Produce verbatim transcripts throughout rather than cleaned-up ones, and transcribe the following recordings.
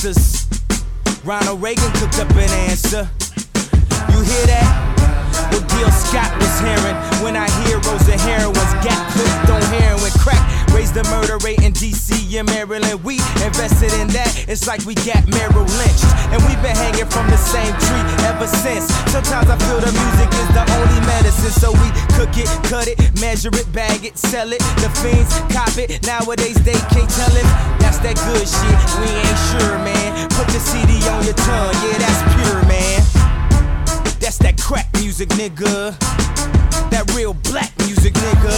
gangsters. Ronald Reagan cooked up an answer. You hear that? What Gil Scott was hearing when our heroes and heroines got hooked on heroin crack. Raised the murder rate in D C and Maryland. We invested in that, it's like we got Merrill lynched. And we've been hanging from the same tree ever since. Sometimes I feel the music is the only medicine. So we cook it, cut it, measure it, bag it, sell it. The fiends cop it, nowadays they can't tell it. That's that good shit, we ain't sure, man. Put the C D on your tongue, yeah, that's pure, man. That's that crack music, nigga. That real black music, nigga.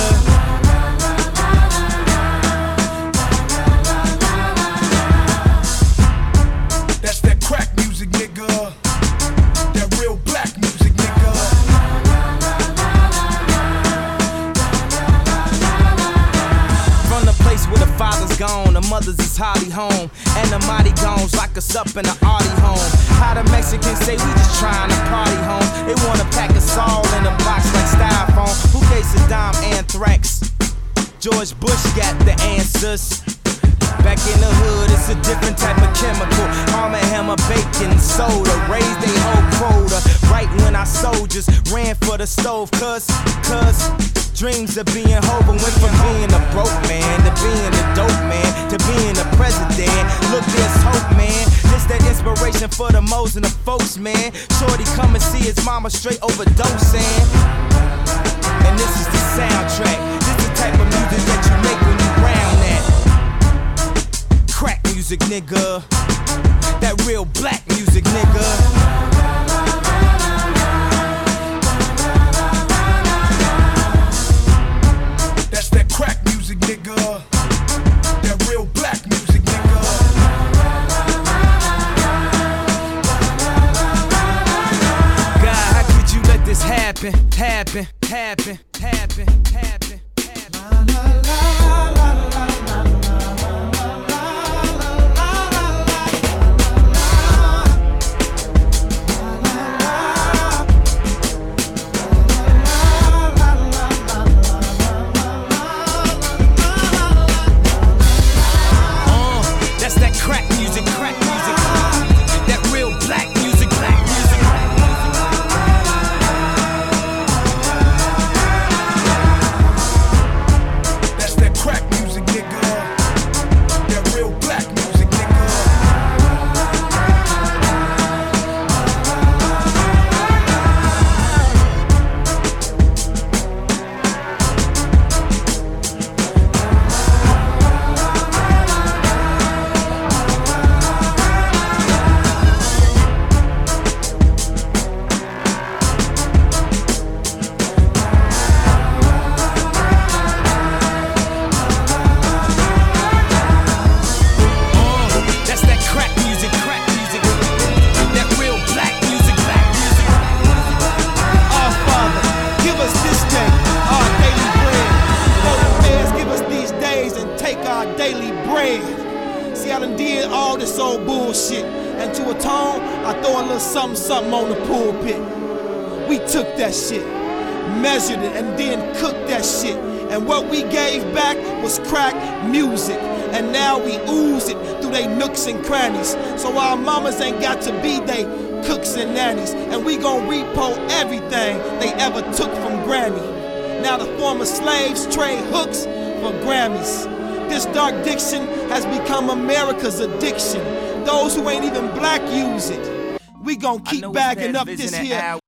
That's that crack music, nigga. That real black music, nigga. From the place where the father's gone, the mothers is hardly home, and the mighty gones lock us up in the arty home. How the Mexicans say we just trying to party home. They wanna pack us all in a box like styrofoam. Who gave Saddam anthrax? George Bush got the answers. Back in the hood, it's a different type of chemical. Arm and hammer, bacon, soda, raised they whole quota. Right when our soldiers ran for the stove, cuz, cuz dreams of being Hova went from being a broke man to being a dope man to being a president. Look, there's hope, man. This that inspiration for the moles and the folks, man. Shorty come and see his mama straight overdosing. And this is the soundtrack. This the type of music that you make when you round that. Crack music, nigga. That real black music, nigga. That's that crack music, nigga. That real black music, nigga. God, how could you let this happen, happen, happen, happen, happen, happen? La, la, la, la, la, la. Crack music, crack music, that real black music, black music. That's that crack music, nigga. That real black music, nigga. Something, something on the pulpit. We took that shit, measured it, and then cooked that shit. And what we gave back was crack music. And now we ooze it through they nooks and crannies. So our mamas ain't got to be they cooks and nannies. And we gon' repo everything they ever took from Granny. Now the former slaves trade hooks for Grammys. This dark diction has become America's addiction. Those who ain't even black use it. We gon' keep bagging up this here